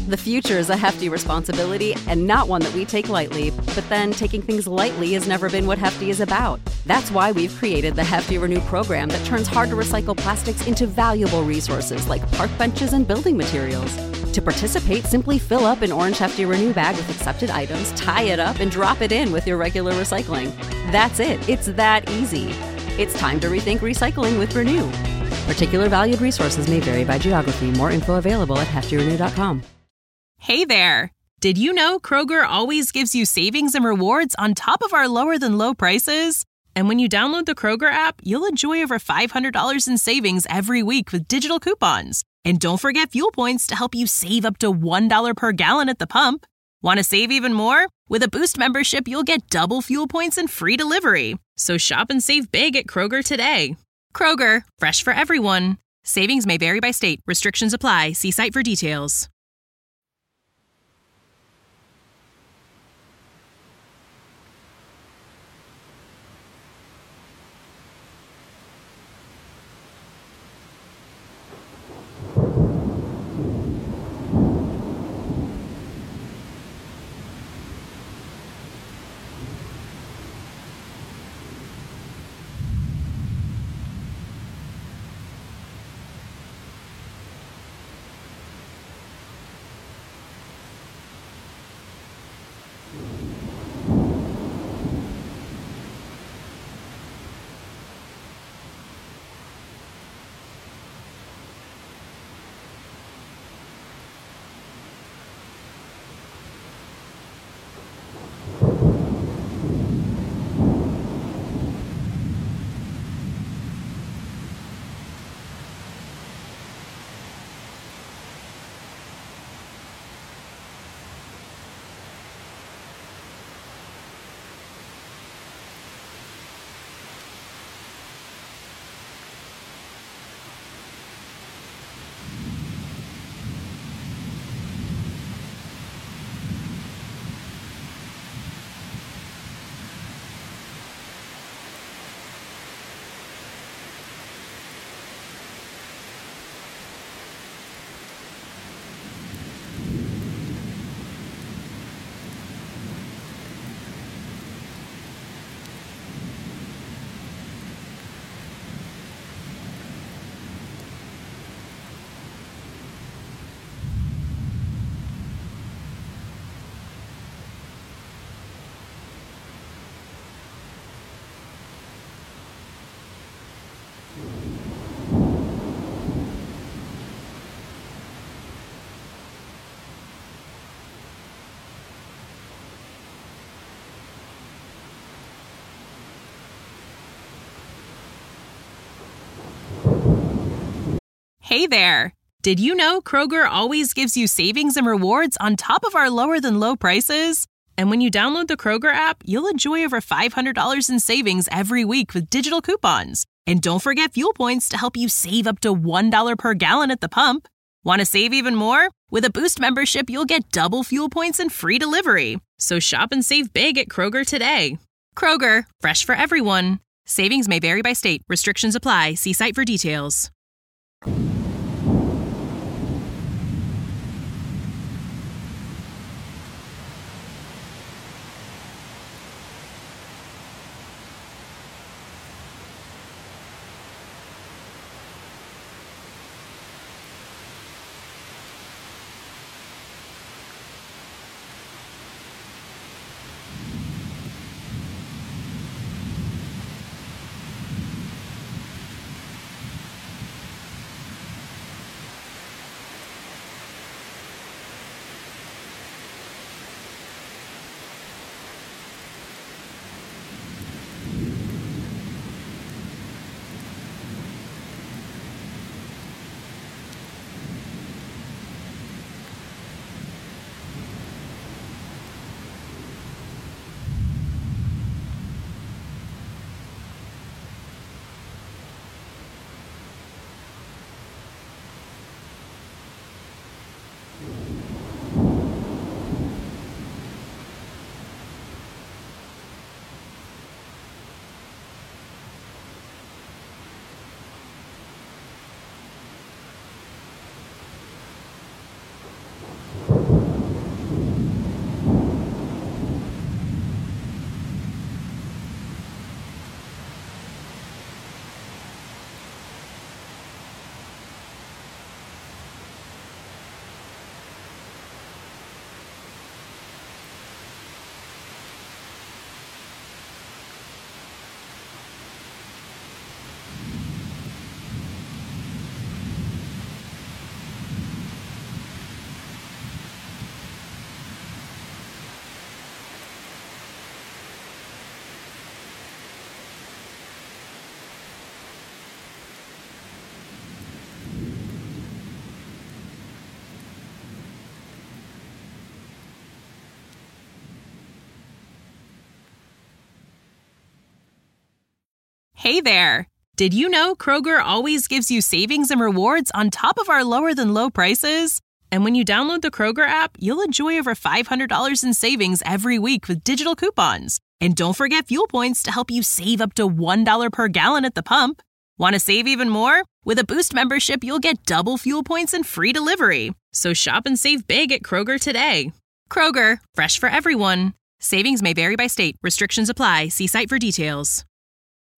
The future is a hefty responsibility and not one that we take lightly. But then taking things lightly has never been what Hefty is about. That's why we've created the Hefty Renew program that turns hard-to-recycle plastics into valuable resources like park benches and building materials. To participate, simply fill up an orange Hefty Renew bag with accepted items, tie it up, and drop it in with your regular recycling. That's it. It's that easy. It's time to rethink recycling with Renew. Particular valued resources may vary by geography. More info available at heftyrenew.com. Hey there! Did you know Kroger always gives you savings and rewards on top of our lower-than-low prices? And when you download the Kroger app, you'll enjoy over $500 in savings every week with digital coupons. And don't forget fuel points to help you save up to $1 per gallon at the pump. Want to save even more? With a Boost membership, you'll get double fuel points and free delivery. So shop and save big at Kroger today. Kroger, fresh for everyone. Savings may vary by state. Restrictions apply. See site for details. Hey there! Did you know Kroger always gives you savings and rewards on top of our lower-than-low prices? And when you download the Kroger app, you'll enjoy over $500 in savings every week with digital coupons. And don't forget fuel points to help you save up to $1 per gallon at the pump. Want to save even more? With a Boost membership, you'll get double fuel points and free delivery. So shop and save big at Kroger today. Kroger, fresh for everyone. Savings may vary by state. Restrictions apply. See site for details. Hey there! Did you know Kroger always gives you savings and rewards on top of our lower-than-low prices? And when you download the Kroger app, you'll enjoy over $500 in savings every week with digital coupons. And don't forget fuel points to help you save up to $1 per gallon at the pump. Want to save even more? With a Boost membership, you'll get double fuel points and free delivery. So shop and save big at Kroger today. Kroger, fresh for everyone. Savings may vary by state. Restrictions apply. See site for details.